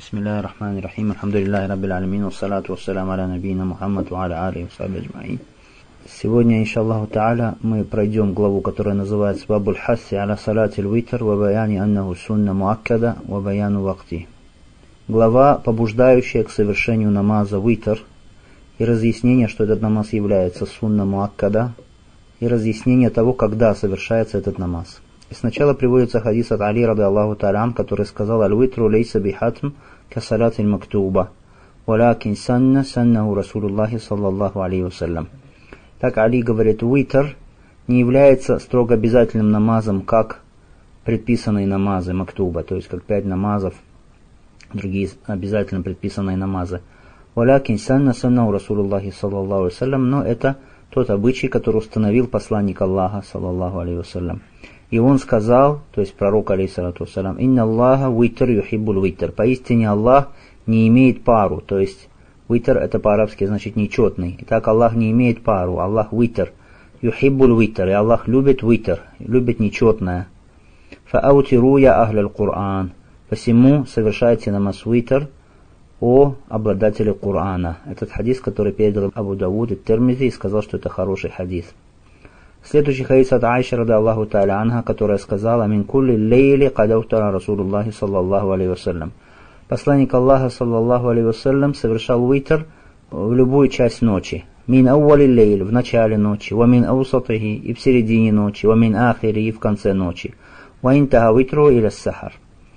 Бисмиллахи рахмани рахим. Алхамдулиллахи раббил алямин. Вассалату вассаляму аля набийна Мухаммад ва аля алихи ва сахбихи аджмаин. Сегодня, иншаллаху та'аля, мы пройдем главу, которая называется «Бабуль хасси аля салатиль витр ва баяни аннаху сунна муаккада ва баяну вакти». Глава, побуждающая к совершению намаза витр и разъяснение, что этот намаз является сунна муаккада, и разъяснение того, когда совершается этот намаз. И сначала приводится хадис от Али ради Аллаху та'аля, который сказал: «Аль-витру лейса бихатм ка салатиль мактуба, валякин саннаху Расулуллахи саллаллаху алейхи вассалям». Так Али говорит, витр не является строго обязательным намазом, как предписанные намазы мактуба, то есть как 5 намазов, другие обязательно предписанные намазы. «Валякин саннаху Расулуллахи саллаллаху алейхи вассалям», но это тот обычай, который установил посланник Аллаха саллаллаху алейхи вассалям. И он сказал, то есть пророк алейхиссалату вассалям: «Инна Аллаха витр юхиббуль витр». Поистине Аллах не имеет пару, то есть витр это по-арабски значит нечетный. Итак, Аллах не имеет пару, Аллах витр. Юхиббуль витр, и Аллах любит витр, любит нечетное. Фааутиру я ахляль Кур'ан. Посему совершайте намаз витр, о обладателе Кур'ана. Этот хадис, который передал Абу Дауд и Тирмизи, и сказал, что это хороший хадис. Следующий хадис от Айши ради Аллаху та'аля анха, которая сказала: «Мин кулли лейли кадавтара Расулуллахи саллаллаху алейхи вассалям». Посланник Аллаха саллаллаху алейхи вассалям совершал витр в любую часть ночи. Мин ауали лейль, в начале ночи, ва мин аусатахи, и в середине ночи, ва мин ахири, и в конце ночи, ва интаха витру иля сахар.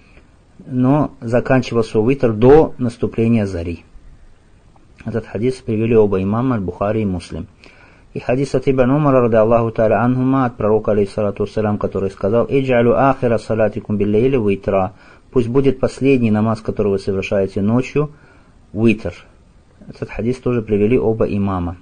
Но заканчивался витр до наступления зари. Этот хадис привели оба имама Аль-Бухари и Муслим. И хадис от Ибн Умара ради Аллаху та'аля анхума, от пророка алейхиссалату вассалям, который сказал: «Иджалю ахира салатикум биллейли витра». Пусть будет последний намаз, который вы совершаете ночью, витр. Этот хадис тоже привели оба имама.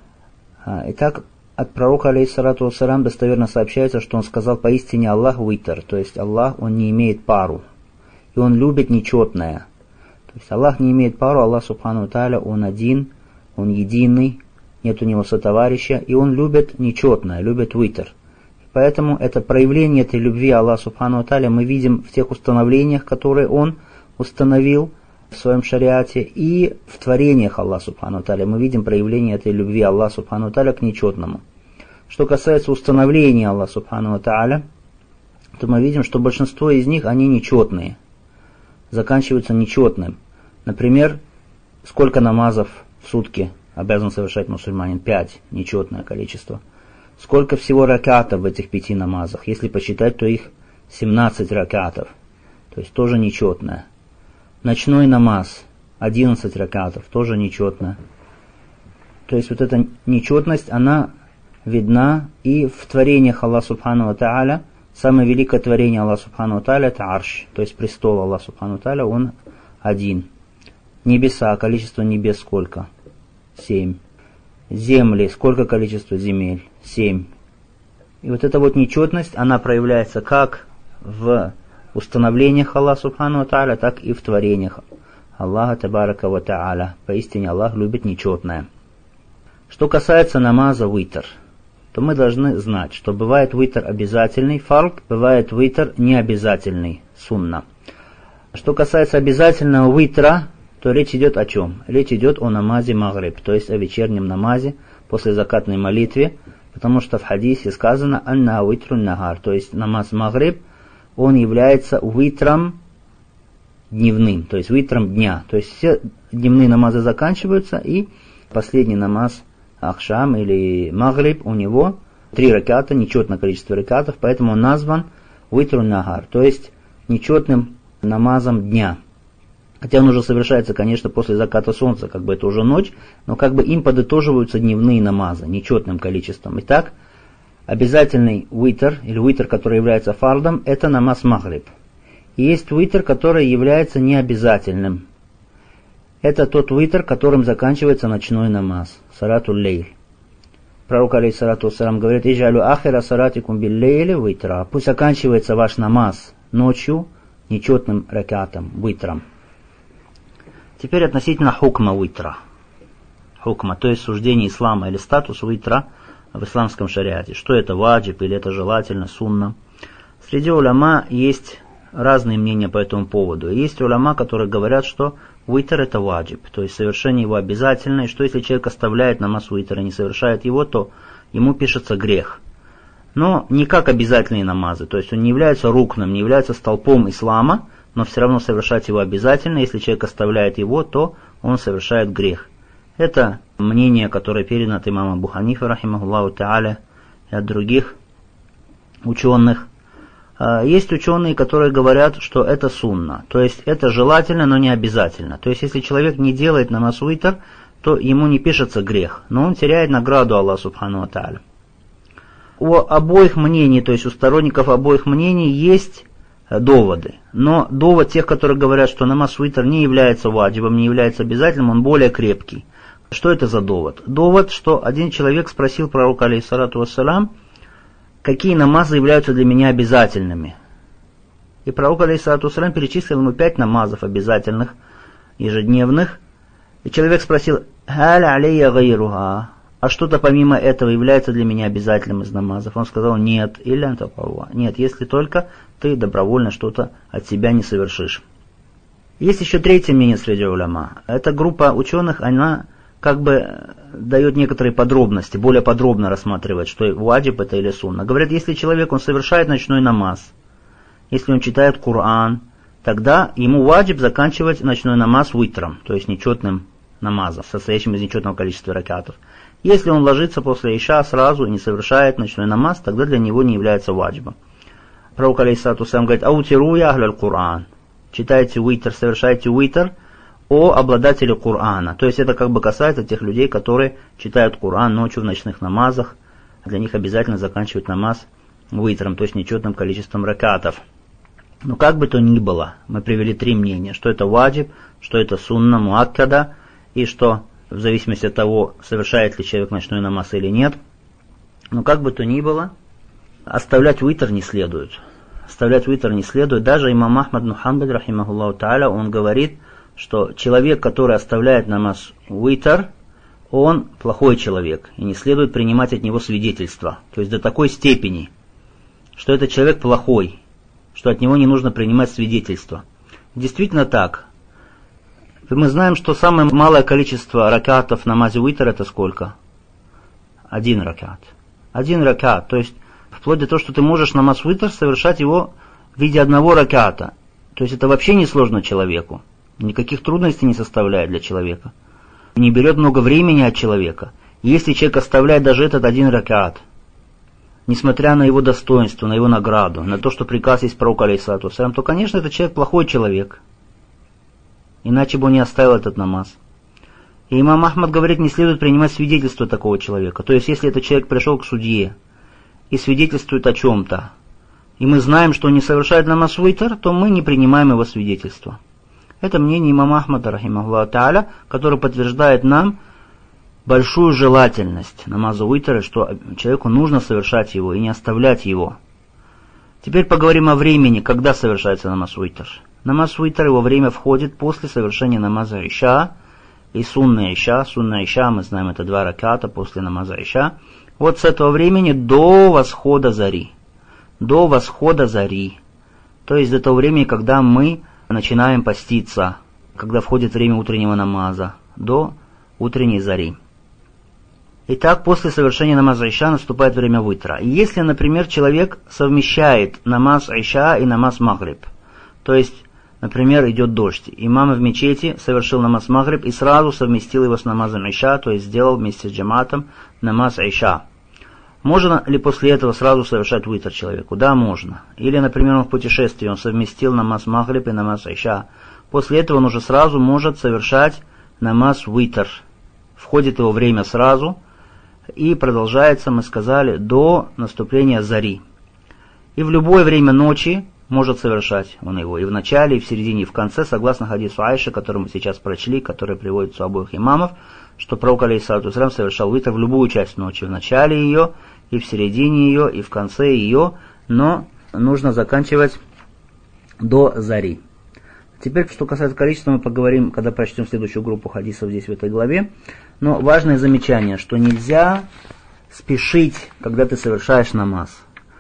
Итак, от пророка алейхиссалату вассалям достоверно сообщается, что он сказал: «Поистине Аллах витр», то есть Аллах, он не имеет пару, и он любит нечетное. То есть Аллах не имеет пару, Аллах субхану та'аля, он один, он единый, нет у него сотоварища, и он любит нечетное, любит витр. Поэтому это проявление этой любви Аллаха субхану та'аля мы видим в тех установлениях, которые он установил в своем шариате, и в творениях Аллаха субхану та'аля мы видим проявление этой любви Аллаха субхану та'аля к нечетному. Что касается установления Аллаха субхану та'аля, то мы видим, что большинство из них, они нечетные, заканчиваются нечетным. Например, сколько намазов в сутки обязан совершать мусульманин? 5, нечетное количество. Сколько всего ракатов в этих 5 намазах? Если посчитать, то их 17 ракатов, то есть тоже нечетное. Ночной намаз 11 ракатов, тоже нечетное. То есть вот эта нечетность, она видна и в творениях Аллаха субхану та'аля. Самое великое творение Аллаха субхану та'аля это арш, то есть престол Аллаха субхану та'аля, он один. Небеса, количество небес сколько? 7. Земли, сколько количество земель? 7. И вот эта вот нечетность, она проявляется как в установлениях Аллаха субхану та'аля, так и в творениях Аллаха табарака ва та'аля. Поистине Аллах любит нечетное. Что касается намаза витр, то мы должны знать, что бывает витр обязательный, фард, бывает витр необязательный, сунна. Что касается обязательного витра, то речь идет о чем? Речь идет о намазе магриб, то есть о вечернем намазе после закатной молитвы, потому что в хадисе сказано «анна витрун нагар», то есть намаз магриб, он является витром дневным, то есть витром дня. То есть все дневные намазы заканчиваются, и последний намаз ахшам или магриб, у него 3 раката, нечетное количество ракатов, поэтому он назван витрун нагар, то есть нечетным намазом дня. Хотя он уже совершается, конечно, после заката солнца, как бы это уже ночь, но как бы им подытоживаются дневные намазы нечетным количеством. Итак, обязательный витр, или витр, который является фардом, это намаз магриб. И есть витр, который является необязательным. Это тот витр, которым заканчивается ночной намаз, салатуль лейль. Пророк алейхиссалату вассалям говорит: «Иджалю ахира салатикум биллейли витра». Пусть оканчивается ваш намаз ночью нечетным ракатом, витром. Теперь относительно хукма витра. Хукма, то есть суждение ислама или статус витра в исламском шариате. Что это, ваджиб или это желательно, сунна? Среди уляма есть разные мнения по этому поводу. Есть уляма, которые говорят, что уитр это ваджиб, то есть совершение его обязательно, и что если человек оставляет намаз уитра и не совершает его, то ему пишется грех. Но не как обязательные намазы, то есть он не является рукном, не является столпом ислама, но все равно совершать его обязательно. Если человек оставляет его, то он совершает грех. Это мнение, которое передано от имама Абу Ханифы, рахимахуллаху тааля, и от других ученых. Есть ученые, которые говорят, что это сунна, то есть это желательно, но не обязательно. То есть если человек не делает намаз уитр, то ему не пишется грех, но он теряет награду Аллаха субхану ва тааля. У обоих мнений, то есть у сторонников обоих мнений есть доводы. Но довод тех, которые говорят, что намаз уитр не является ваджибом, не является обязательным, он более крепкий. Что это за довод? Довод, что один человек спросил пророка, алейхиссалату вассалям, какие намазы являются для меня обязательными. И пророк, алейхиссалату вассалям, перечислил ему 5 намазов обязательных, ежедневных. И человек спросил, «Халь алейя гайруха?» А что-то помимо этого является для меня обязательным из намазов? Он сказал, нет, нет, если только ты добровольно что-то от себя не совершишь. Есть еще третье мнение среди уляма. Эта группа ученых, она как бы дает некоторые подробности, более подробно рассматривает, что ваджиб это или сунна. Говорят, если человек, он совершает ночной намаз, если он читает Коран, тогда ему ваджиб заканчивать ночной намаз уитром, то есть нечетным намазом, состоящим из нечетного количества ракатов. Если он ложится после иша сразу и не совершает ночной намаз, тогда для него не является ваджибом. Пророк, алейхиссалату вассалям, говорит, «Аутиру я ахляль Кур'ан». Читайте уитр, совершайте уитр о обладателе Кур'ана. То есть это как бы касается тех людей, которые читают Кур'ан ночью в ночных намазах. Для них обязательно заканчивать намаз уитром, то есть нечетным количеством ракатов. Но как бы то ни было, мы привели 3 мнения, что это ваджиб, что это сунна муаккада, и что в зависимости от того, совершает ли человек ночной намаз или нет. Но как бы то ни было, оставлять уитр не следует. Оставлять уитр не следует. Даже имам Ахмад бин Ханбаль, рахимахуллаху тааля, он говорит, что человек, который оставляет намаз уитр, он плохой человек, и не следует принимать от него свидетельства. То есть до такой степени, что этот человек плохой, что от него не нужно принимать свидетельства. Действительно так. Мы знаем, что самое малое количество ракатов в намазе уитр это сколько? 1 ракат. 1 ракат. То есть вплоть до того, что ты можешь намаз уитр совершать его в виде 1 раката. То есть это вообще не сложно человеку. Никаких трудностей не составляет для человека. Не берет много времени от человека. Если человек оставляет даже этот 1 ракат, несмотря на его достоинство, на его награду, на то, что приказ есть пророка, алейхиссалату вассалям, то, конечно, этот человек плохой человек. Иначе бы он не оставил этот намаз. И имам Ахмад говорит, не следует принимать свидетельство такого человека. То есть, если этот человек пришел к судье и свидетельствует о чем-то, и мы знаем, что он не совершает намаз уитр, то мы не принимаем его свидетельство. Это мнение имама Ахмада, рахимахуллаху тааля, который подтверждает нам большую желательность намаза уитра, что человеку нужно совершать его и не оставлять его. Теперь поговорим о времени, когда совершается намаз уитр. Намаз уитр, его время входит после совершения намаза иша и сунна иша. Сунна иша, мы знаем, это 2 раката после намаза иша. Вот с этого времени до восхода зари. До восхода зари. То есть до того времени, когда мы начинаем поститься, когда входит время утреннего намаза, до утренней зари. Итак, после совершения намаза иша наступает время уитра. И если, например, человек совмещает намаз иша и намаз магриб, то есть, например, идет дождь, имам в мечети совершил намаз магриб и сразу совместил его с намазом иша, то есть сделал вместе с джаматом намаз иша. Можно ли после этого сразу совершать уитр человеку? Да, можно. Или, например, он в путешествии, он совместил намаз магриб и намаз иша. После этого он уже сразу может совершать намаз уитр. Входит его время сразу и продолжается, мы сказали, до наступления зари. И в любое время ночи может совершать он его. И в начале, и в середине, и в конце, согласно хадису Айши, который мы сейчас прочли, который приводится у обоих имамов, что пророк, алейхиссалату вассалям, совершал уитр в любую часть ночи. В начале ее, и в середине ее, и в конце ее, но нужно заканчивать до зари. Теперь, что касается количества, мы поговорим, когда прочтем следующую группу хадисов здесь в этой главе. Но важное замечание, что нельзя спешить, когда ты совершаешь намаз.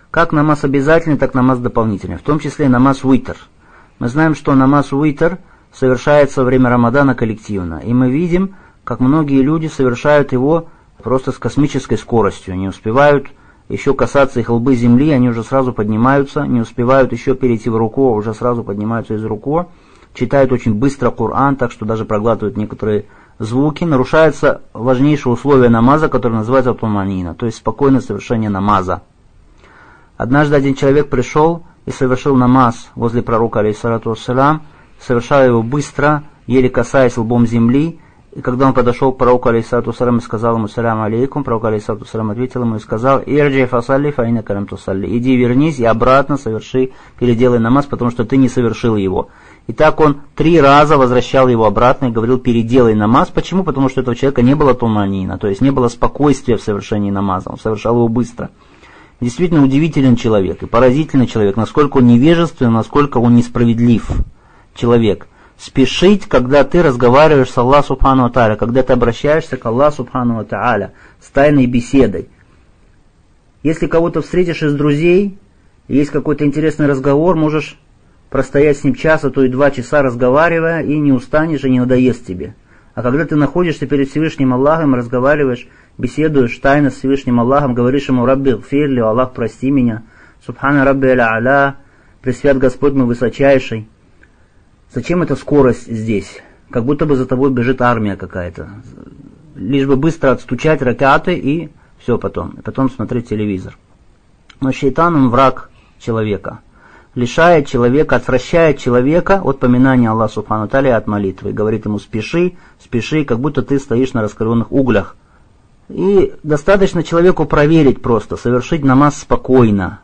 Как намаз обязательный, так намаз дополнительный, в том числе намаз уитр. Мы знаем, что намаз уитр совершается во время Рамадана коллективно, и мы видим, как многие люди совершают его просто с космической скоростью, не успевают еще касаться их лбы земли, они уже сразу поднимаются, не успевают еще перейти в руку, уже сразу поднимаются из руку, читают очень быстро Коран, так что даже проглатывают некоторые звуки. Нарушается важнейшее условие намаза, которое называется туманина, то есть спокойное совершение намаза. Однажды один человек пришел и совершил намаз возле пророка, алейхиссалату вассалям, совершал его быстро, еле касаясь лбом земли. И когда он подошел к пророку, алейхиссалату вассалям, и сказал ему «Салям алейкум», пророк, алейхиссалату вассалям, ответил ему и сказал «Ирджи фасалли фаина карам тусалли». Иди, вернись и обратно соверши, переделай намаз, потому что ты не совершил его. И так он 3 раза возвращал его обратно и говорил «переделай намаз». Почему? Потому что у этого человека не было туманина, то есть не было спокойствия в совершении намаза, он совершал его быстро. Действительно удивителен человек и поразительный человек, насколько он невежественный, насколько он несправедлив человек. Спешить, когда ты разговариваешь с Аллахом Субхану ва Тааля, когда ты обращаешься к Аллаху Субхану ва Тааля с тайной беседой. Если кого-то встретишь из друзей, есть какой-то интересный разговор, можешь простоять с ним час, а то и 2 часа разговаривая, и не устанешь, и не надоест тебе. А когда ты находишься перед Всевышним Аллахом, разговариваешь, беседуешь тайно с Всевышним Аллахом, говоришь ему «Рабби гфирли», «Аллах, прости меня», «Субхана Рабби аля-аля», «Пресвят Господь мой высочайший». Зачем эта скорость здесь? Как будто бы за тобой бежит армия какая-то. Лишь бы быстро отстучать ракаты и все потом. И потом смотреть телевизор. Но шейтан, он враг человека. Лишает человека, отвращает человека от поминания Аллаха Субхану ва Тааля, от молитвы. И говорит ему спеши, спеши, как будто ты стоишь на раскаленных углях. И достаточно человеку проверить просто, совершить намаз спокойно,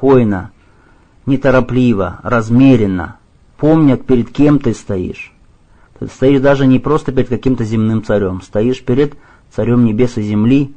неторопливо, размеренно. Помня, перед кем ты стоишь. Ты стоишь даже не просто перед каким-то земным царем, стоишь перед царем небес и земли,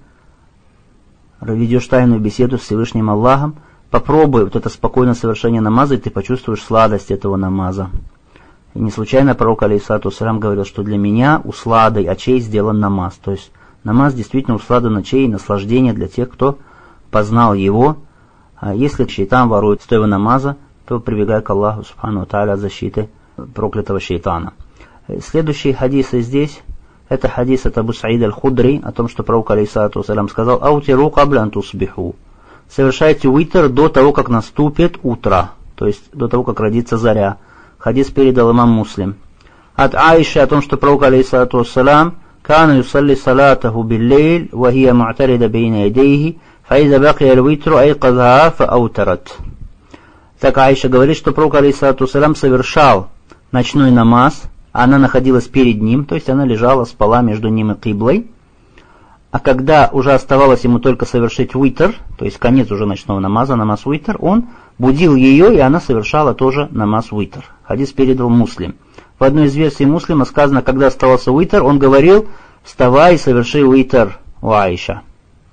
ведешь тайную беседу с Всевышним Аллахом. Попробуй вот это спокойное совершение намаза, и ты почувствуешь сладость этого намаза. И не случайно пророк, алейхиссалату вассалям, говорил, что для меня усладой очей сделан намаз. То есть намаз действительно услада ночей и наслаждение для тех, кто познал его. А если шейтан ворует с твоего намаза, то прибегай к Аллаху Субхану ва Тааля защиты проклятого шейтана. Следующие хадисы здесь, это хадис от Абу Саида аль-Худри, о том, что пророк, алейхиссалату вассалям, сказал «Аутиру кабля ан тусбиху». Совершайте уитр до того, как наступит утро, то есть до того, как родится заря. Хадис передал имам Муслим. От Аиши о том, что пророк, алейхиссалату вассалям, «Кана юсалли салатаху биллейль, ва хия му'тарида бейна ядейхи, фаиза бакия аль-уитру айказаа фа аутарат». Так Аиша говорит, что пророк, алейхиссалату вассалям, совершал ночной намаз, а она находилась перед ним, то есть она лежала, спала между ним и киблой. А когда уже оставалось ему только совершить уитр, то есть конец уже ночного намаза, намаз уитр, он будил ее, и она совершала тоже намаз уитр. Хадис передал Муслим. В одной из версий Муслима сказано, когда оставался уитр, он говорил «Вставай и соверши уитр, у Аиша».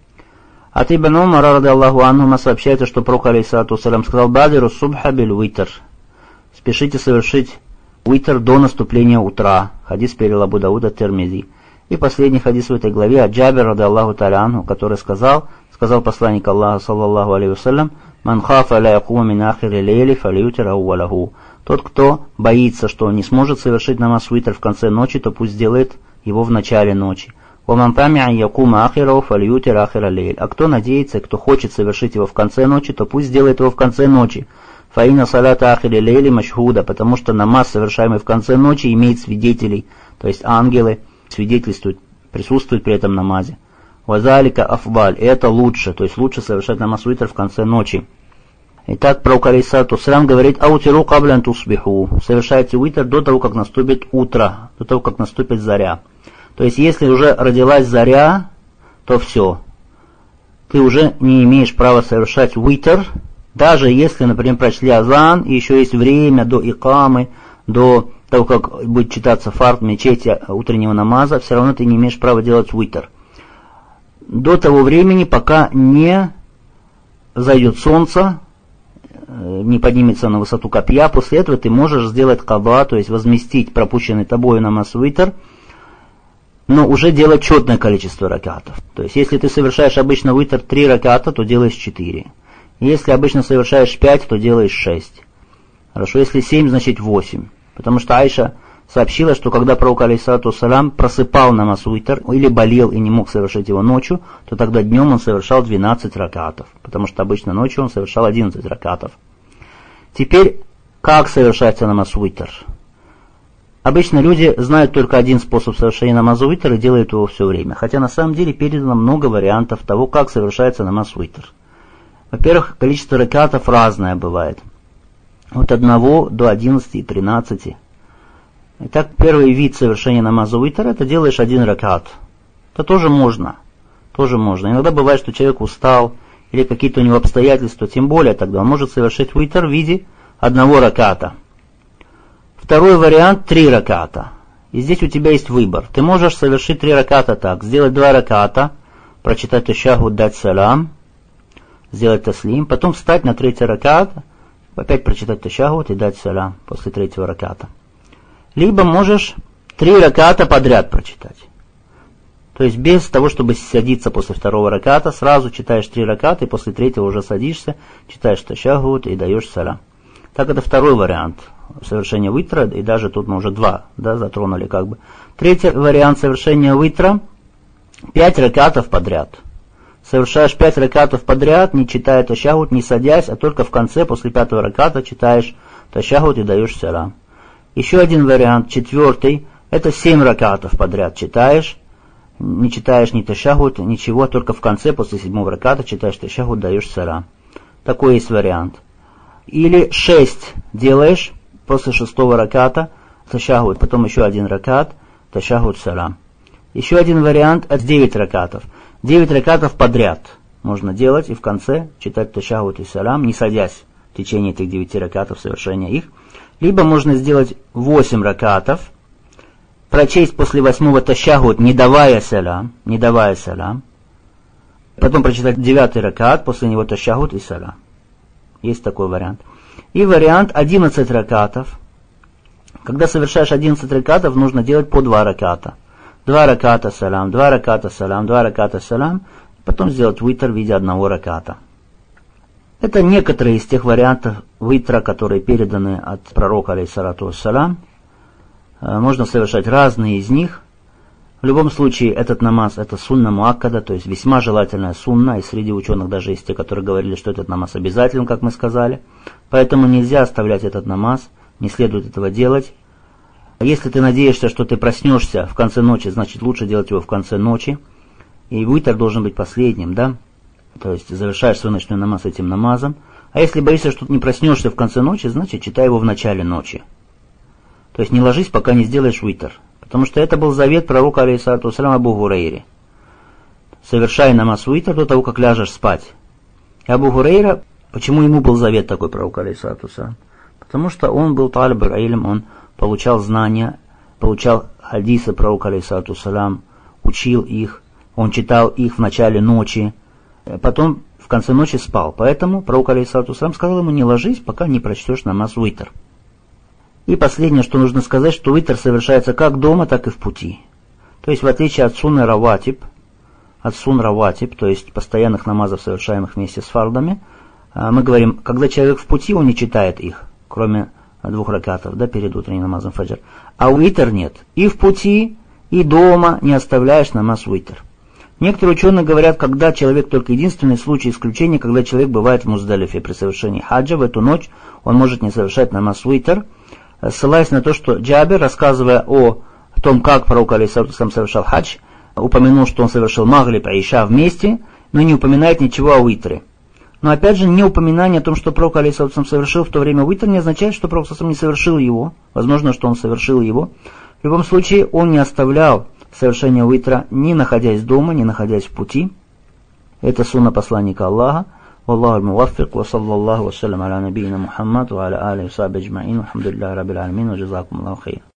От Ибн Умара, ради Аллаху анхума, сообщается, что пророк, алейхиссалату вассалям, сказал «Бадиру субха биль уитр». Спешите совершить уитр до наступления утра. Хадис передал Абу Дауд ат-Тирмизи. И последний хадис в этой главе от Джабир, ради Аллаху та'аля анху, который сказал посланник Аллаха, саллаллаху алейхи вассалям, «Ман хафа ля якума мин ахири лейли фалютир аувалаху». Тот, кто боится, что он не сможет совершить намаз уитр в конце ночи, то пусть сделает его в начале ночи. «Ваман тами'а якума ахирау фалютир ахира лейль». А кто надеется, кто хочет совершить его в конце ночи, то пусть сделает его в конце ночи. «Фаина салата ахири лейли машхуда», потому что намаз, совершаемый в конце ночи, имеет свидетелей, то есть ангелы, свидетельствуют, присутствуют при этом намазе. «Вазалика афбаль», это лучше, то есть лучше совершать намаз уитр в конце ночи. Итак, пророк, алейхиссалату вассалям, говорит «Аутиру кабля ан тусбиху», совершайте уитр до того, как наступит утро, до того, как наступит заря. То есть, если уже родилась заря, то все. Ты уже не имеешь права совершать уитр, даже если, например, прочли азан, и еще есть время до икамы, до того, как будет читаться фард в мечети утреннего намаза, все равно ты не имеешь права делать уитр. До того времени, пока не зайдет солнце, не поднимется на высоту копья, после этого ты можешь сделать каба, то есть возместить пропущенный тобой намаз уитр, но уже делать четное количество ракатов. То есть, если ты совершаешь обычно уитр 3 раката, то делаешь 4. Если обычно совершаешь 5, то делаешь 6. Хорошо, если 7, значит 8. Потому что Айша сообщила, что когда пророк алейхиссалату вассалям просыпал намаз уитр или болел и не мог совершить его ночью, то тогда днем он совершал 12 ракатов. Потому что обычно ночью он совершал 11 ракатов. Теперь, как совершается намаз уитр? Обычно люди знают только один способ совершения намаза уитр и делают его все время. Хотя на самом деле передано много вариантов того, как совершается намаз уитр. Во-первых, количество ракатов разное бывает. От 1 до 11 и 13. Итак, первый вид совершения намаза уитр, это делаешь 1 ракат. Это тоже можно. Иногда бывает, что человек устал, или какие-то у него обстоятельства, тем более тогда он может совершить уитр в виде 1 раката. Второй вариант 3 раката. И здесь у тебя есть выбор. Ты можешь совершить 3 раката так. Сделать 2 раката, прочитать ташахуд, дать салам, сделать таслим, потом встать на 3-й ракат, опять прочитать ташахуд и дать салам после 3-го раката. Либо можешь 3 раката подряд прочитать. То есть без того, чтобы садиться после 2-го раката, сразу читаешь 3 раката, и после 3-го уже садишься, читаешь ташахуд и даешь салам. Так, это второй вариант совершения витра, и даже тут мы уже 2 затронули как бы. Третий вариант совершения витра, 5 ракатов подряд. Совершаешь 5 ракатов подряд, не читая ташахуд, не садясь, а только в конце, после 5-го раката, читаешь ташахуд и даешь салам. Еще один вариант, 4-й, это 7 ракатов подряд читаешь, не читаешь ни ташахуд, ничего, только в конце, после 7-го раката, читаешь ташахуд, даешь салам. Такой есть вариант. Или 6 делаешь после 6-го раката, ташахуд, потом еще 1 ракат, ташахуд, салам. Еще один вариант, это 9 ракатов. 9 ракатов подряд можно делать и в конце читать ташахуд и салам, не садясь в течение этих 9 ракатов совершения их. Либо можно сделать 8 ракатов, прочесть после 8-го ташахуд, не давая салам, потом прочитать 9-й ракат, после него ташахуд и салам. Есть такой вариант. И вариант 11 ракатов. Когда совершаешь 11 ракатов, нужно делать по 2 раката. 2 раката салам, 2 раката салам, 2 раката салам, потом сделать витр в виде 1 раката. Это некоторые из тех вариантов витра, которые переданы от пророка алейхиссалату вассалям. Можно совершать разные из них. В любом случае, этот намаз это сунна муаккада, то есть весьма желательная сунна, и среди ученых даже есть те, которые говорили, что этот намаз обязателен, как мы сказали. Поэтому нельзя оставлять этот намаз, не следует этого делать. Если ты надеешься, что ты проснешься в конце ночи, значит лучше делать его в конце ночи. И витр должен быть последним, да? То есть завершаешь свой ночной намаз этим намазом. А если боишься, что ты не проснешься в конце ночи, значит читай его в начале ночи. То есть не ложись, пока не сделаешь витр. Потому что это был завет пророка алейхиссалату вассалям Абу Хурейре. Совершай намаз витр до того, как ляжешь спать. И Абу Хурейра, почему ему был завет такой пророка алейхиссалату вассалям? Потому что он был талиб аль-илм, он получал знания, получал хадисы пророка алейхиссалату вассалям, учил их, он читал их в начале ночи, потом в конце ночи спал. Поэтому пророк алейхиссалату вассалям сказал ему: не ложись, пока не прочтешь намаз витр. И последнее, что нужно сказать, что витр совершается как дома, так и в пути. То есть в отличие от сунны раватиб, то есть постоянных намазов, совершаемых вместе с фардами, мы говорим, когда человек в пути, он не читает их, кроме 2 ракатов, да, перед утренним намазом фаджр. А витр нет. И в пути, и дома не оставляешь намаз витр. Некоторые ученые говорят, когда человек, только единственный случай исключения, когда человек бывает в Муздалифе при совершении хаджа, в эту ночь он может не совершать намаз витр, ссылаясь на то, что Джабир, рассказывая о том, как пророк алейхиссалату вассалям совершал хадж, упомянул, что он совершил магриб и иша вместе, но не упоминает ничего о витре. Но опять же, не упоминание о том, что пророк алейхиссалату вассалям совершил в то время витр, не означает, что пророк не совершил его. Возможно, что он совершил его. В любом случае, он не оставлял совершение витра, не находясь дома, не находясь в пути. Это сунна посланника Аллаха. والله الموفق وصلى الله وسلم على نبينا محمد وعلى آله وصحبه أجمعين والحمد لله رب العالمين وجزاكم الله خير.